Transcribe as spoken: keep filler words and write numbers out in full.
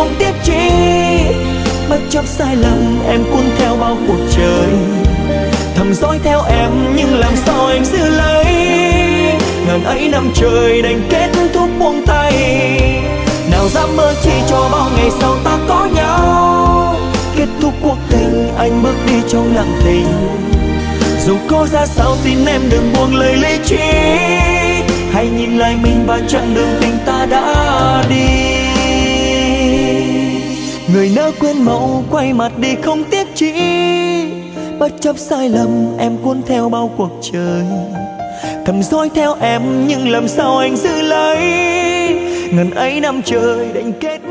không tiếc chi. Bất chấp sai lầm em cuốn theo bao cuộc trời, thầm dõi theo em nhưng làm sao anh giữ lấy. Ngần ấy năm trời đành kết thúc buông tay, nào dám mơ chi cho bao ngày sau ta có nhau. Kết thúc cuộc tình anh bước đi trong lặng thinh, dù có ra sao xin em đừng buông lời lý trí. Hãy nhìn lại mình và chặng đường tình ta đã đi. Người nỡ quên mau quay mặt đi không tiếc chi. Bất chấp sai lầm em cuốn theo bao cuộc trời, thầm dõi theo em nhưng làm sao anh giữ lấy. Ngần ấy năm trời đành kết